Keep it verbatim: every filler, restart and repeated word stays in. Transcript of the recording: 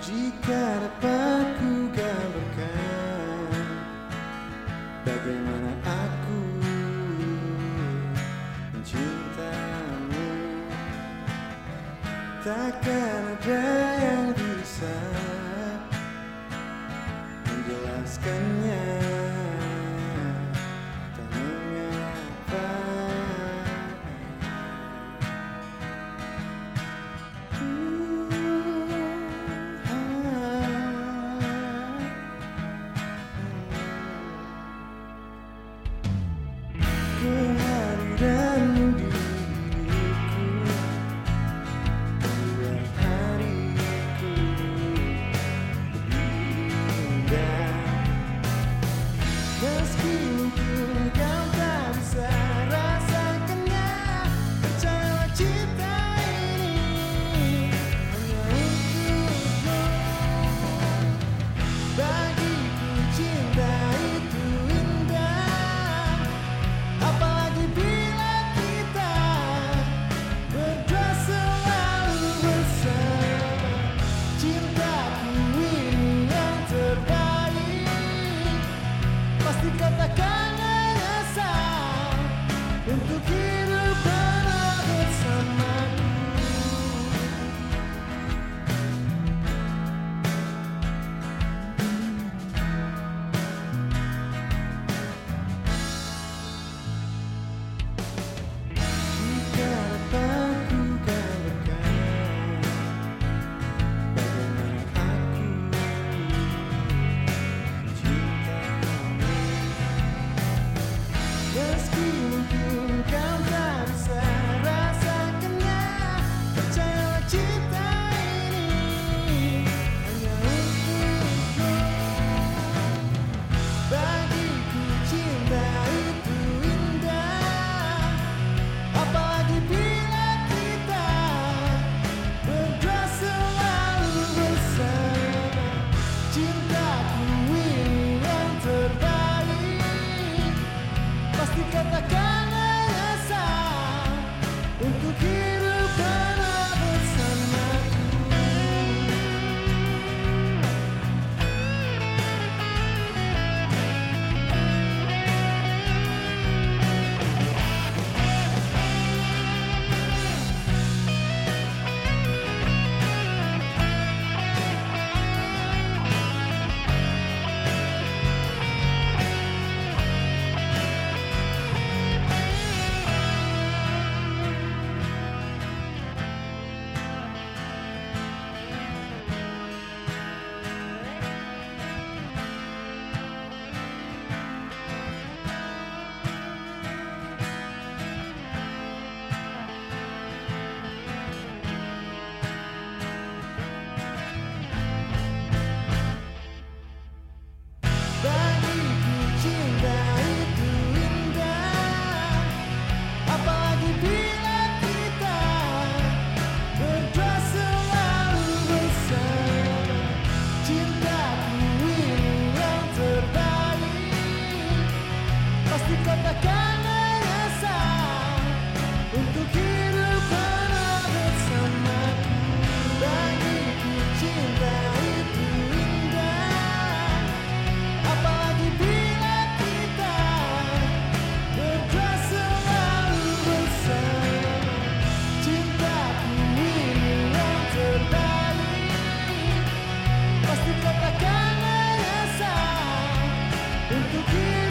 Jika dapat ku gambarkan bagaimana aku mencintamu, takkan ada yang bisa menjelaskannya. Tak mengapa kehadiranmu di hidupku membuat hariku lebih indah. Meski mungkin kau tak bisa rasakannya, percayalah cinta ini hanya untukmu. Bagiku cinta itu indah, apalagi bila kita berdua selalu bersama. Cintaku ini yang terbaik, pasti katakan hanya sah untuk hidup bersama bersamaku. Jika dapat ku gambarkan bagaimana aku mencintamu, meski mungkin kau tak bisa rasakannya, percayalah cinta ini hanya untukmu. Bagiku cinta itu indah, apalagi bila kita berdua selalu bersama. Cintaku ini yang terbaik, pasti katakan hanya sah untuk hidup bersama bersamaku. Bagiku cinta itu indah, apalagi bila kita berdua selalu bersama. Cintaku ini yang terbaik, pasti katakan hanya sah untuk hidup bersama bersamaku. Bagiku cinta itu indah, apalagi bila kita berdua selalu bersama. Cintaku ini yang terbaik, pasti katakan hanya sah untuk kita.